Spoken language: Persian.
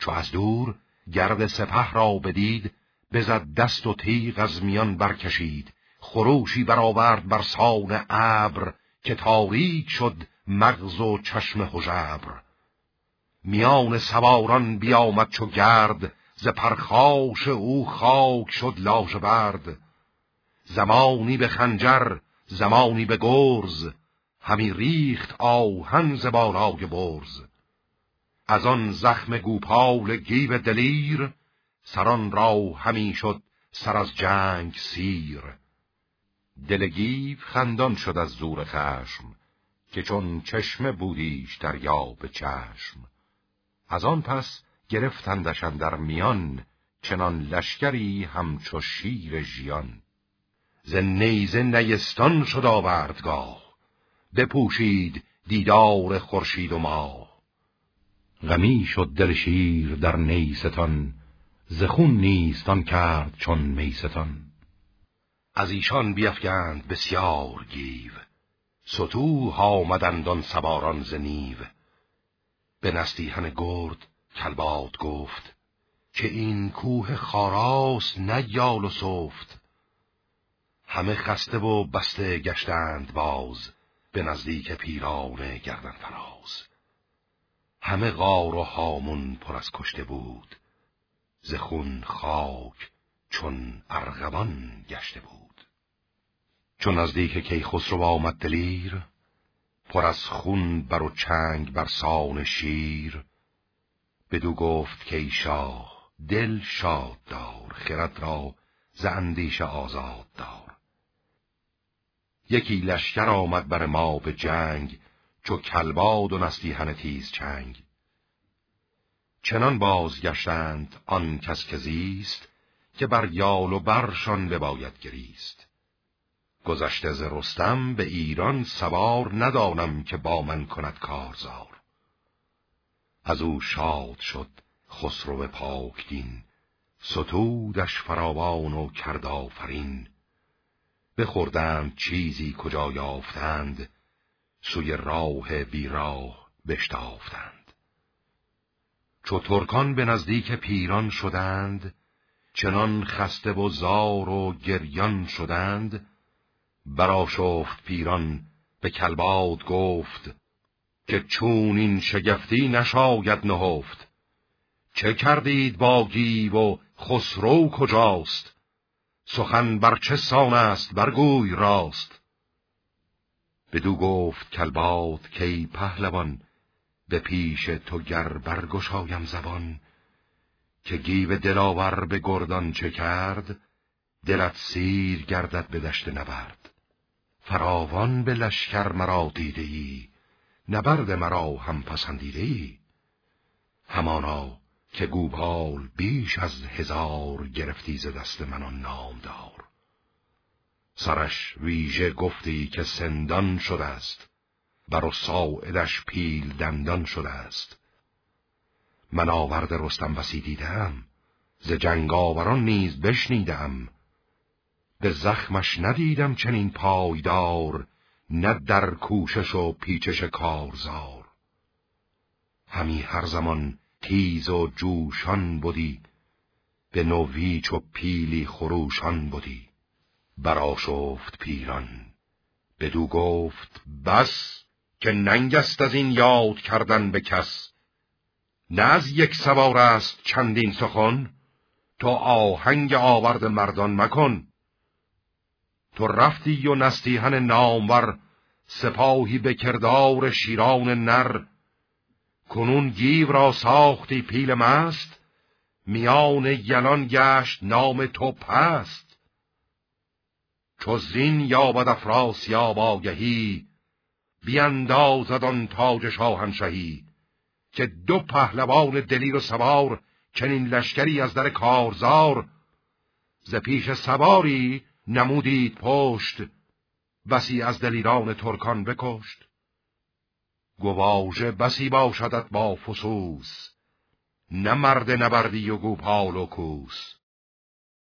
چو از دور گرد سپه را بدید، بزد دست و تیغ از میان برکشید. خروشی برآورد بر سان ابر، که تاریک شد مغز و چشم هژبر. میان سواران بیامد چو گرد، ز پرخاش او خاک شد لاژورد. زمانی به خنجر زمانی به گرز، همی ریخت آهن ز بالای برز. از آن زخم گوپال گیو دلیر، سران را همی شد سر از جنگ سیر. دل گیو خندان شد از زور خشم، که چون چشمه بودیش دریا به چشم. از آن پس گرفتندش اندر میان، چنان لشکری همچو شیر ژیان. ز نیزه نیستان شد آوردگاه، بپوشید دیدار خورشید و ماه. غمی شد دل شیر در نیستان، ز خون نیستان کرد چون میستان. از ایشان بیفگند بسیار گیو، ستوه آمدند آن سواران ز نیو. به نستیهن گرد کلباد گفت، که این کوه خاراست نه یال و سفت. همه خسته و بسته گشتند باز، به نزدیک پیران گردن فراز. همه غار و هامون پر از کشته بود، ز خون خاک چون ارغوان گشته بود. چون نزدیک کیخسرو آمد دلیر، پر از خون بر و چنگ بر سان شیر. بدو گفت که ای شاه دل شاد دار، خرد را ز اندیشه آزاد دار. یکی لشکر آمد بر ما به جنگ، چو کلباد و نستیهن تیز چنگ. چنان بازگشتند آن کس که زیست، که بر یال و برشان بباید گریست. گذشته ز رستم به ایران سوار، ندانم که با من کند کارزار. از او شاد شد خسرو پاک دین، ستودش فراوان و کرد آفرین. بخوردند چیزی کجا یافتند، سوی راه بی راه بشتافتند. چو ترکان به نزدیک پیران شدند، چنان خسته و زار و گریان شدند. برآشفت پیران به کلباد گفت، که چون این شگفتی نشاید نهفت. چه کردید با گیو و خسرو کجاست؟ سخن بر چه سان است برگوی راست. بدو گفت کلباد که ای پهلوان، به پیش تو گر برگشایم زبان. که گیو دلاور به گردان چه کرد، دلت سیر گردد به دشت نبرد. فراوان به لشکر مرا دیده ای، نبرد مرا هم پسندیده ای. همانا که گوپال بیش از 1000 گرفتی ز دست من آن نامدار. سرش ویژه گفتی که سندان شده است، بر و ساعدش پیل دندان شده است. من آورد رستم بسی دیدم، ز جنگاوران نیز بشنیدم. به زخمش ندیدم چنین پایدار، نه در کوشش و پیچش کارزار. همی هر زمان تیز و جوشان بودی، به نوی چو پیلی خروشان بودی. برآشفت پیران بدو گفت بس، که ننگ است از این یاد کردن به کس. نه از یک سوار است چندین سخن، تو آهنگ آورد مردان مکن. تو رفتی و نستیهن نامور، سپاهی به کردار شیران نر. کنون گیو را ساختی پیل مست، میان یلان گشت نام تو پست. چو زین یابد افراسیاب آگهی، بیندازد آن تاج شاهنشهی. که 2 پهلوان دلیر و سوار، چنین لشکری از در کارزار. ز پیش سواری نمودید پشت، بسی از دلیران ترکان بکشت. گواژه بسی باشدت با فسوس، نه مرد نبردی و گوپال و کوس.